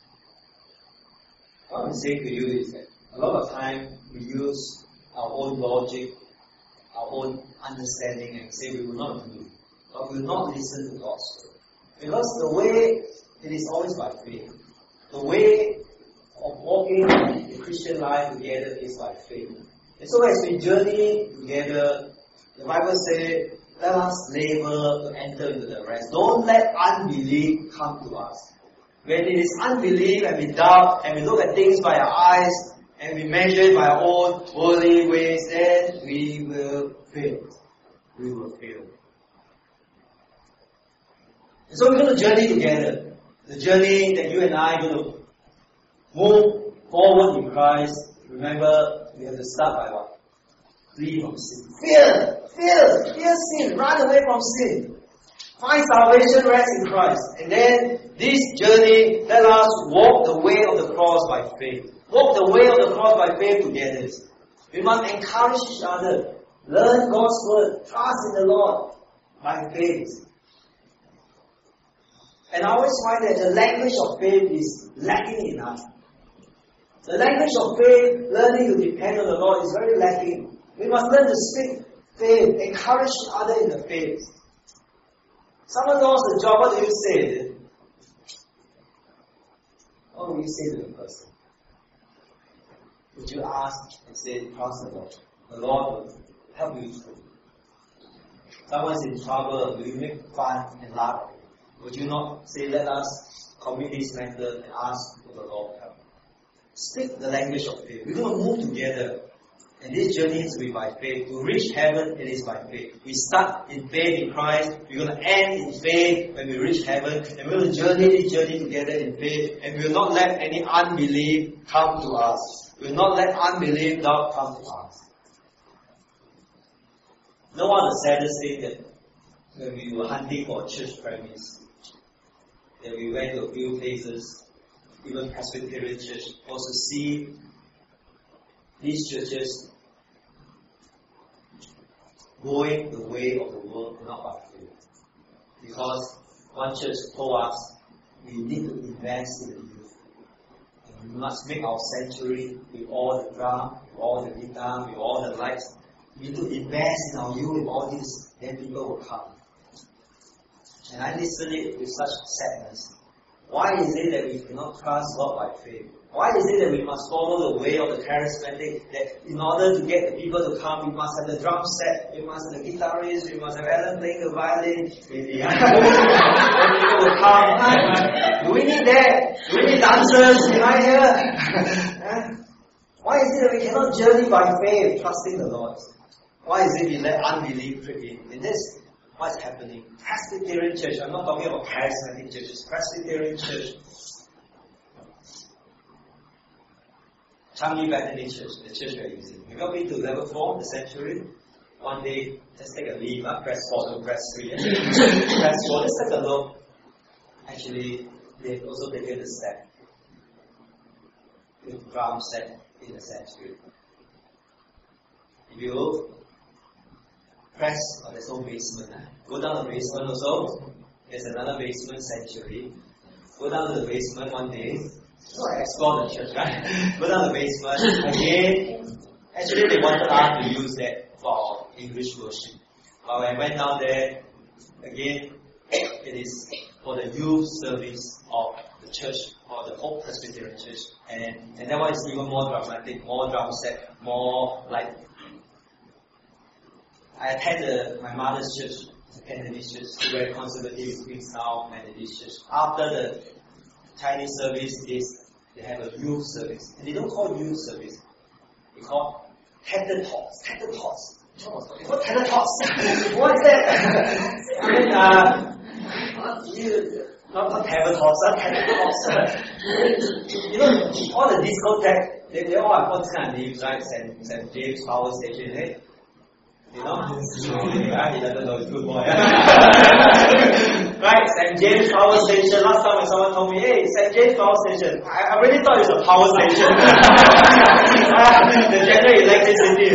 What I'm saying to you is that a lot of time we use our own logic, our own understanding and say we will not do, but we will not listen to God's word. Because the way, it is always by faith. The way of walking the Christian life together is by faith. And so as we journey together, the Bible says, let us labor to enter into the rest. Don't let unbelief come to us. When it is unbelief and we doubt and we look at things by our eyes and we measure it by our own worldly ways, then we will fail. We will fail. And so we're going to journey together. The journey that you and I are going to move forward in Christ. Remember, we have to start by what? Flee from sin. Fear! Fear! Fear sin! Run away from sin. Find salvation, rest in Christ. And then, this journey, let us walk the way of the cross by faith. Walk the way of the cross by faith together. We must encourage each other. Learn God's word. Trust in the Lord by faith. And I always find that the language of faith is lacking in us. The language of faith, learning to depend on the Lord, is very lacking. We must learn to speak faith, encourage each other in the faith. Someone lost a job, what do you say? What will you say to the person? Would you ask and say, trust the Lord? The Lord will help you through. Someone's in trouble, will you make fun and laugh? Would you not say, let us commit this matter and ask for the Lord help. Speak the language of faith. We're going to move together. And this journey is to be by faith. To reach heaven, it is by faith. We start in faith in Christ. We're going to end in faith when we reach heaven. And we're going to journey this journey together in faith. And we will not let any unbelief come to us. We will not let unbelief, doubt come to us. No one the saddest thing that when we were hunting for a church premise, that we went to a few places, even Presbyterian church, was to see these churches going the way of the world, not by faith. Because one church told us we need to invest in the youth. And we must make our sanctuary with all the drum, with all the guitar, with all the lights. We need to invest in our youth with all this, then people will come. And I listened it with such sadness. Why is it that we cannot trust God by faith? Why is it that we must follow the way of the charismatic? That in order to get the people to come, we must have the drum set, we must have the guitarist, we must have Alan playing the violin. Maybe people will come. Do we need that? Do we need dancers behind here? Why is it that we cannot journey by faith, trusting the Lord? Why is it we let unbelief creep in? In this, what's happening? Presbyterian church, I'm not talking about charismatic churches, Presbyterian church. Changi Baptist Church, the church we are using. We got me to level four, the sanctuary. One day, let's take a leave, uh, press four to press three. Press four, let's take a look. Actually, they've also taken a step. With drum set in the sanctuary. If you press, oh, there's no basement. Uh. Go down the basement also. There's another basement sanctuary. Go down to the basement one day. So I explored the church, right? Go down the basement. Again, actually they wanted us to use that for English worship. But when I went down there, again, it is for the youth service of the church, or the Hope Presbyterian Church. And, and that one is even more dramatic, more drum set, more like... I attended my mother's church, the Cantonese church, very conservative Queenstown Methodist church. After the Chinese service is they have a youth service. And they don't call youth service. They call Tender Talks. Tender Talks. What Tender Talks? What is that? I mean, uh, you, not, not Tender Talks, not Tender Talks. You know, all the discotheque, they, they all have what kind of names, right? Saint Saint James Power Station, eh? You know? Yeah, he doesn't know, he's a good boy. Right, Saint James Power Station. Last time when someone told me, hey, Saint James Power Station, I, I really thought it was a power station. The general electricity.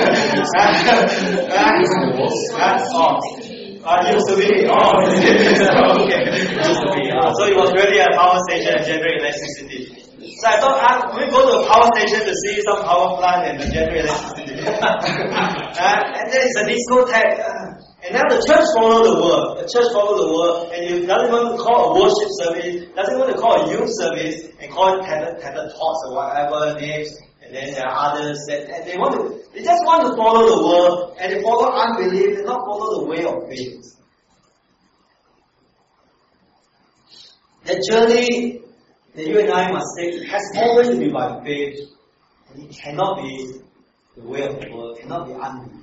Oh, uh, used to be. Oh, okay. Used to be. Uh, so it was really a power station and generate electricity. So I thought, ah, we go to a power station to see some power plant and the generate electricity. uh, and then it's a discotheque. Uh, And now the church follow the word. The church follow the word, and you doesn't want to call a worship service, doesn't want to call a youth service, and call it tattered, tattered talks or whatever names. And then there are others that and they want to, they just want to follow the word, and they follow unbelief, they not follow the way of faith. The journey that you and I must take has always to be by faith, and it cannot be the way of the world, cannot be unbelief.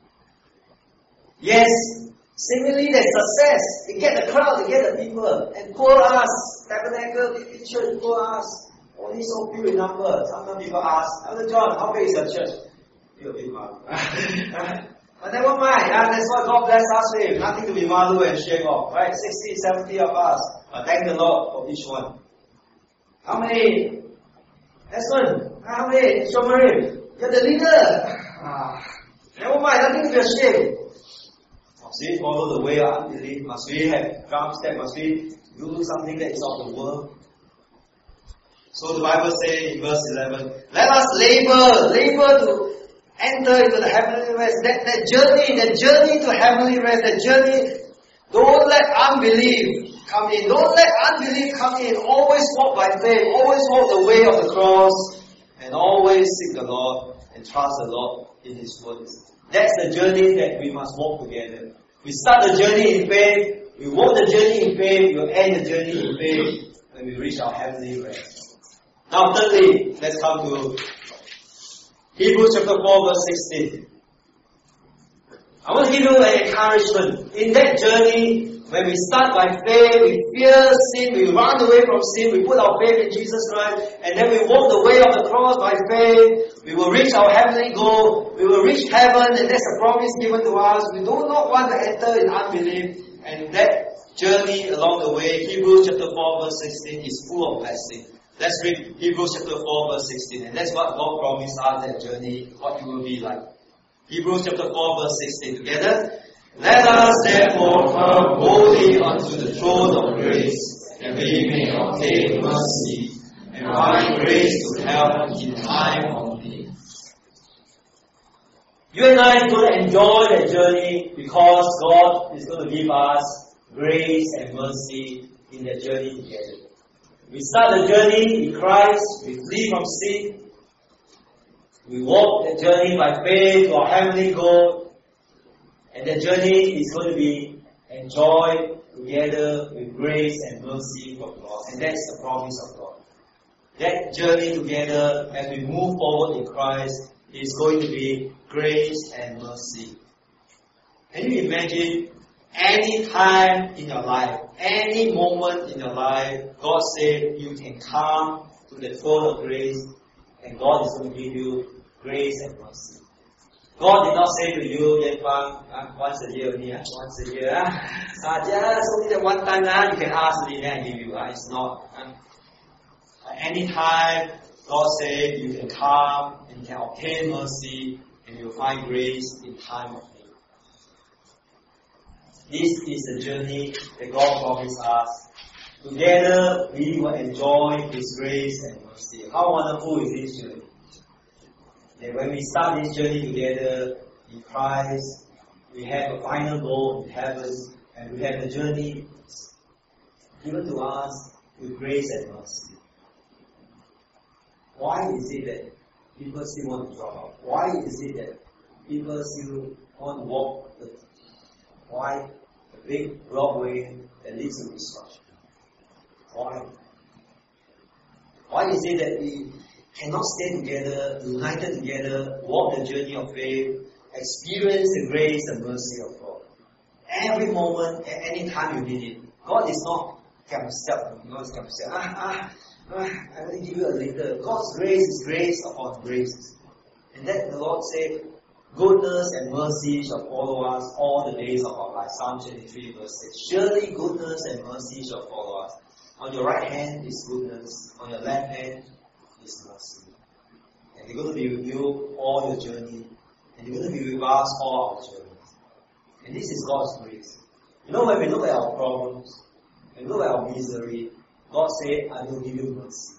Yes, seemingly there's success. They get the crowd, they get the people. And poor us, tabernacle, big church, poor us. Only so few in number. Sometimes people ask, Elder John, how big is your church? You're a big man. But never mind, uh, that's what God bless us with. Nothing to be malu and shame of. Right? sixty, seventy of us. But thank the Lord for each one. How many? Desmond, how many? Shomarim, you're the leader. Ah, never mind, nothing to be ashamed. Must we follow the way of unbelief? Must we have drum step? Must we do something that is of the world? So the Bible says in verse eleven, let us labor, labor to enter into the heavenly rest. That, that journey, that journey to heavenly rest, that journey, don't let unbelief come in. Don't let unbelief come in. Always walk by faith. Always walk the way of the cross. And always seek the Lord and trust the Lord in His words. That's the journey that we must walk together. We start the journey in faith, we walk the journey in faith, we will end the journey in faith. when we reach our heavenly rest. Now thirdly, let's come to Hebrews chapter four verse sixteen. I want to give you an encouragement. In that journey, when we start by faith, we fear sin, we run away from sin, we put our faith in Jesus Christ, and then we walk the way of the cross by faith, we will reach our heavenly goal, we will reach heaven, and that's a promise given to us. We do not want to enter in unbelief, and that journey along the way, Hebrews chapter four verse sixteen is full of blessing. Let's read Hebrews chapter four verse sixteen, and that's what God promised us, that journey, what it will be like. Hebrews chapter four verse sixteen together. Let us therefore come boldly unto the throne of grace, that we may obtain mercy, and find grace to help in time of need. You and I are going to enjoy that journey because God is going to give us grace and mercy in that journey together. We start the journey in Christ, we flee from sin, we walk the journey by faith to our heavenly goal, and the journey is going to be enjoyed together with grace and mercy from God. And that's the promise of God. That journey together, as we move forward in Christ, is going to be grace and mercy. Can you imagine any time in your life, any moment in your life, God said you can come to the throne of grace, and God is going to give you grace and mercy. God did not say to you, Yan Fang, uh, once a year only, uh, once a year, uh, uh, just only that one time, uh, you can ask me, then I give you. Uh, it's not. Uh, any time, God said you can come and you can obtain mercy and you will find grace in time of need. This is the journey that God promised us. Together, we will enjoy His grace and mercy. How wonderful is this journey? That when we start this journey together in Christ, we have a final goal in heaven, and we have a journey given to us with grace and mercy. Why is it that people still want to drop out? Why is it that people still want to walk the why the big roadway that leads to destruction? Why? Why is it that we cannot stay together, united together, walk the journey of faith, experience the grace and mercy of God? Every moment, at any time you need it. God is not himself. God is himself. Ah, ah, ah, I will give you a little. God's grace is grace upon grace. And that the Lord said, goodness and mercy shall follow us all the days of our life. Psalm twenty-three verse six. Surely goodness and mercy shall follow us. On your right hand is goodness. On your left hand is mercy. And they're going to be with you all your journey. And they're going to be with us all our journeys. And this is God's grace. You know, when we look at our problems, when we look at our misery, God said, I will give you mercy.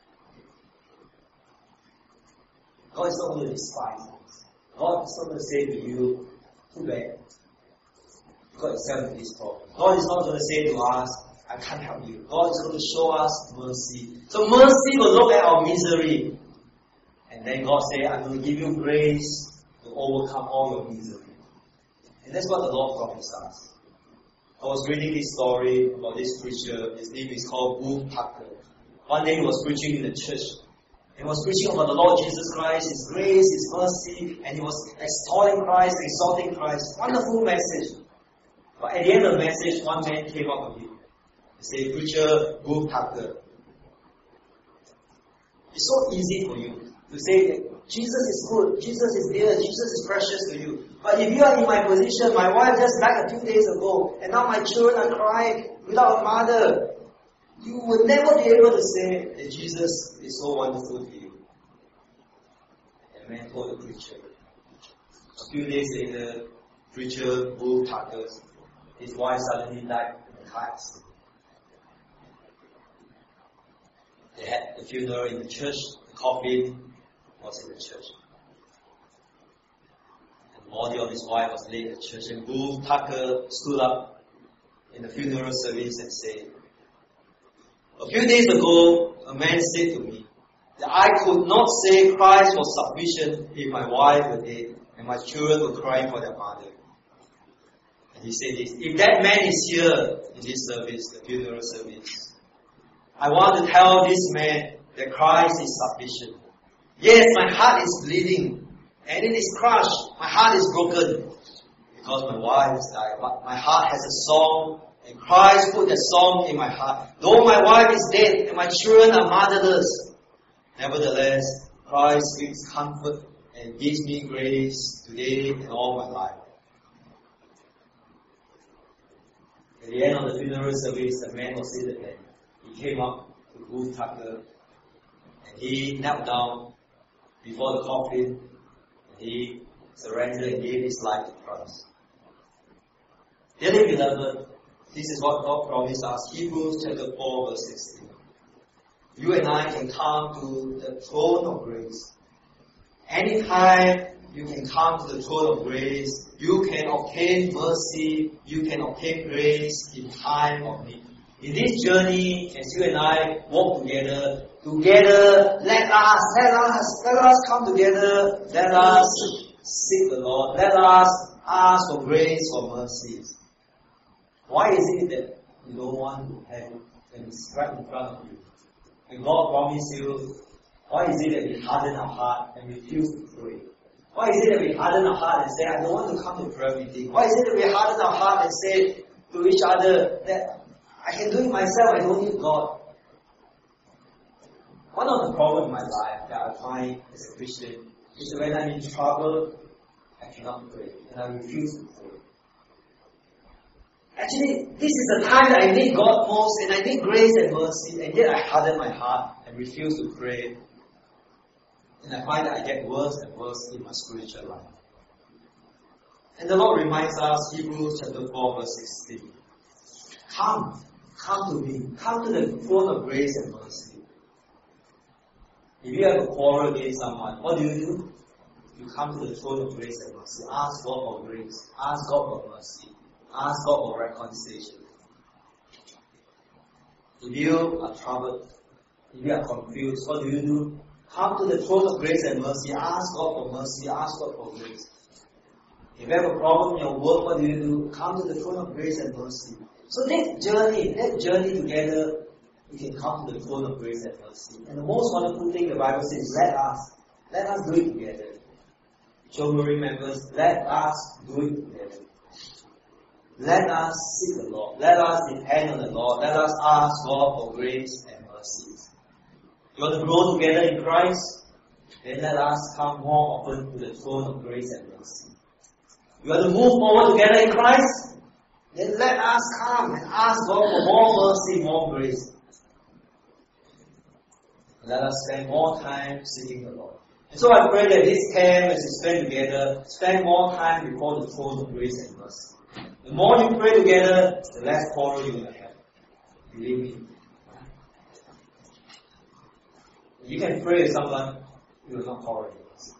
God is not going to despise us. God is not going to say to you, too bad. You got yourself in this problem. God is not going to say to us, I can't help you. God is going to show us mercy. So mercy will look at our misery. And then God said, I'm going to give you grace to overcome all your misery. And that's what the Lord promised us. I was reading this story about this preacher. His name is called Boone Tucker. One day he was preaching in the church. He was preaching about the Lord Jesus Christ, His grace, His mercy, and he was extolling Christ, exalting Christ. Wonderful message. But at the end of the message, one man came up to him. He said, Preacher Boone Tucker, it's so easy for you to say that Jesus is good, Jesus is dear, Jesus is precious to you. But if you are in my position, my wife just died a few days ago, and now my children are crying without a mother, you will never be able to say that Jesus is so wonderful to you. And the man told the preacher. A few days later, preacher Boone Tucker, his wife suddenly died in a car accident. They had the funeral in the church, the coffin was in the church. The body of his wife was laid in the church, and Boone Tucker stood up in the funeral service and said, a few days ago, a man said to me that I could not say Christ was sufficient if my wife were dead and my children were crying for their mother. And he said this, if that man is here in this service, the funeral service, I want to tell this man that Christ is sufficient. Yes, my heart is bleeding and it is crushed. My heart is broken because my wife is died. But my heart has a song, and Christ put the song in my heart. Though my wife is dead and my children are motherless, nevertheless, Christ gives comfort and gives me grace today and all my life. At the end of the funeral service, the man was still there. He came up to Ruth Tucker and he knelt down before the coffin and he surrendered and gave his life to Christ. Dearly beloved, this is what God promised us. Hebrews chapter four verse sixteen. You and I can come to the throne of grace. Anytime you can come to the throne of grace, you can obtain mercy, you can obtain grace in time of need. In this journey, as you and I walk together, together, let us, let us, let us come together, let us seek the Lord, let us ask for grace, for mercy. Why is it that you don't want to have it when it's right in front of you? And God promised you, why is it that we harden our heart and refuse to pray? Why is it that we harden our heart and say, I don't want to come to prayer meeting? Why is it that we harden our heart and say to each other that I can do it myself, I don't need God? One of the problems in my life that I find as a Christian is that when I'm in trouble, I cannot pray and I refuse to pray. Actually, this is the time that I need God most and I need grace and mercy, and yet I harden my heart and refuse to pray. And I find that I get worse and worse in my spiritual life. And the Lord reminds us, Hebrews chapter four verse sixteen. Come, come to me, come to the throne of grace and mercy. If you have a quarrel against someone, what do you do? You come to the throne of grace and mercy. Ask God for grace. Ask God for mercy. Ask God for reconciliation. If you are troubled, if you are confused, what do you do? Come to the throne of grace and mercy. Ask God for mercy. Ask God for grace. If you have a problem in your work, what do you do? Come to the throne of grace and mercy. So that journey, that journey together, we can come to the throne of grace and mercy. And the most wonderful thing the Bible says, let us, let us do it together. Children members, let us do it together. Let us seek the Lord. Let us depend on the Lord. Let us ask God for grace and mercy. You want to grow together in Christ? Then let us come more often to the throne of grace and mercy. You want to move forward together in Christ? Then let us come and ask God for more mercy, more grace. Let us spend more time seeking the Lord. And so I pray that this camp, as you spend together, spend more time before the throne of grace and mercy. The more you pray together, the less quarrel you're going to have. Believe me. You can pray with someone, you will not quarrel with us.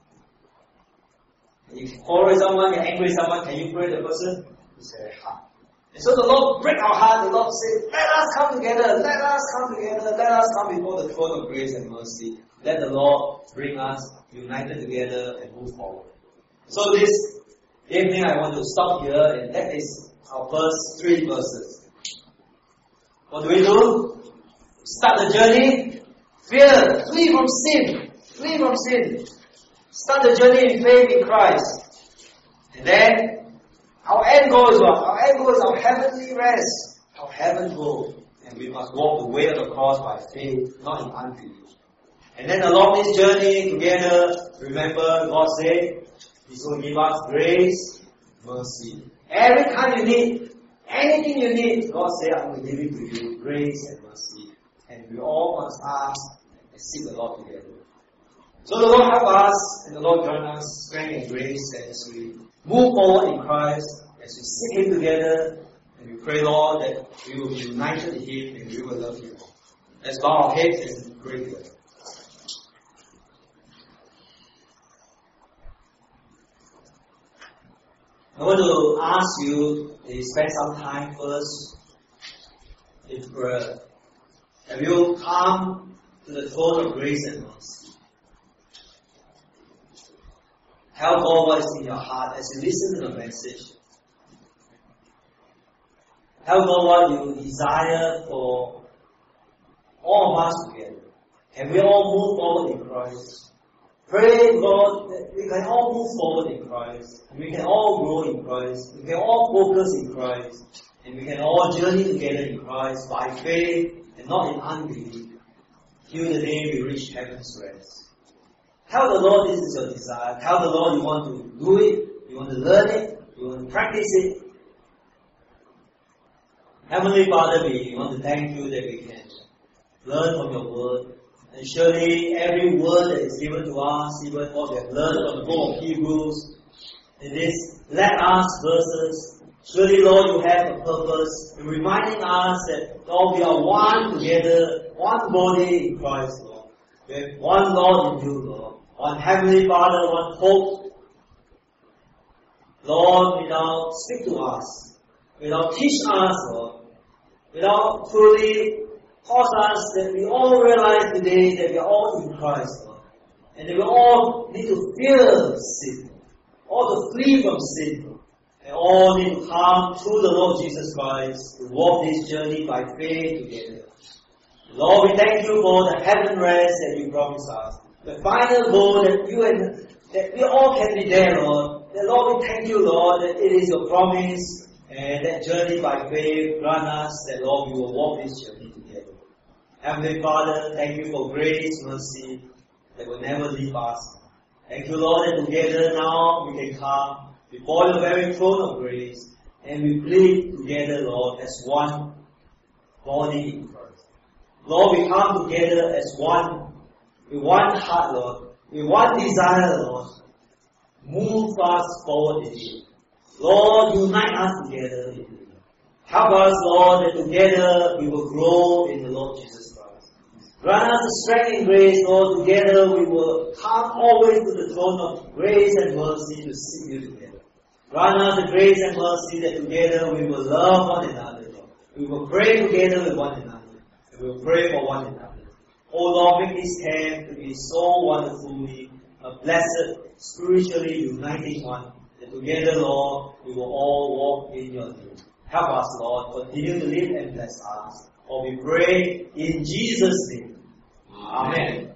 You can quarrel with someone, you're angry with someone, can you pray with the person? It's very hard. And so the Lord break our heart, the Lord says, let us come together, let us come together, let us come before the throne of grace and mercy. Let the Lord bring us united together and move forward. So this evening I want to stop here, and that is our first three verses. What do we do? Start the journey. Fear, flee from sin, flee from sin. Start the journey in faith in Christ. And then, our end goal is what? Our end goal is our heavenly rest, our heaven goal. And we must walk the way of the cross by faith, not in unbelief. And then along this journey together, remember God said, He's going to give us grace, mercy. Every time you need, anything you need, God said, I'm going to give it to you, grace and mercy. And we all must ask and seek the Lord together. So the Lord help us, and the Lord grant us strength and grace as we move forward in Christ, as we seek Him together, and we pray, Lord, that we will be united in Him and we will love Him. Let's bow our heads and pray together. I want to ask you to spend some time first in prayer. Have you come to the throne of grace and mercy? Tell God what is in your heart as you listen to the message. Tell God what you desire for all of us together. Can we all move forward in Christ? Pray, God, that we can all move forward in Christ. We can all grow in Christ. We can all focus in Christ. And we can all journey together in Christ by faith and not in unbelief, till the day we reach heaven's rest. Tell the Lord this is your desire. Tell the Lord you want to do it, you want to learn it, you want to practice it. Heavenly Father, we want to thank you that we can learn from your word. And surely every word that is given to us, even what we have learned from the book of Hebrews, in this let us verses, surely Lord you have a purpose in reminding us that Lord we are one together, one body in Christ, Lord. We have one Lord in you, Lord. One Heavenly Father, one hope. Lord, without speak to us, without teach us, Lord, without truly cause us that we all realize today that we are all in Christ, Lord. And that we all need to fear sin, all to flee from sin, and all need to come through the Lord Jesus Christ to walk this journey by faith together. Lord, we thank you for the heaven rest that you promised us. The final goal that you and that we all can be there, Lord. That Lord, we thank you, Lord, that it is your promise, and that journey by faith grant us that Lord we will walk this journey together. Heavenly Father, thank you for grace, mercy that will never leave us. Thank you, Lord, that together now we can come before your very throne of grace and we plead together, Lord, as one body in Christ. Lord, we come together as one, with one heart, Lord, with one desire, Lord. Move us forward in you. Lord, unite us together in you. Help us, Lord, that together we will grow in the Lord Jesus Christ. Grant us the strength and grace, Lord, together we will come always to the throne of grace and mercy to seek you together. Grant us the grace and mercy that together we will love one another, Lord. We will pray together with one another. And we will pray for one another. Oh Lord, make this camp to be so wonderfully a blessed, spiritually uniting one, that together, Lord, we will all walk in your name. Help us, Lord, continue to live and bless us. For we pray in Jesus' name. Amen.